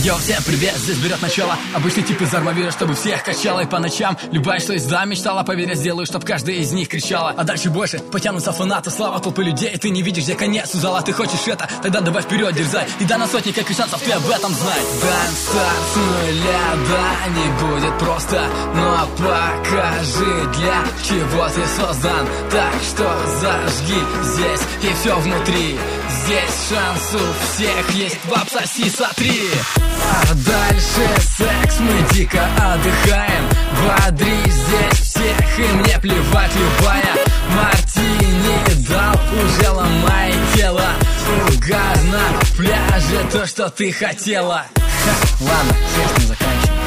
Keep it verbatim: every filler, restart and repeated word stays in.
Йо, всем привет, здесь берет начало обычный тип из Армавира, чтобы всех качало. И по ночам любая, что изда мечтала, поверь, я сделаю, чтоб каждая из них кричала. А дальше больше потянутся фанаты, слава толпы людей. Ты не видишь, где конец у зала, ты хочешь это, тогда давай вперед, дерзай. И да на сотни, как и шансов, ты об этом знай. Дэнс-старт с нуля, да, не будет просто, но покажи, для чего ты создан. Так что зажги здесь и все внутри. Здесь шанс у всех есть, обсоси, сотри. А дальше секс, мы дико отдыхаем. Бодри здесь всех, и мне плевать, любая мартини дал, уже ломай тело. Угар на пляже, то, что ты хотела. Ха, ладно, секс не заканчивай.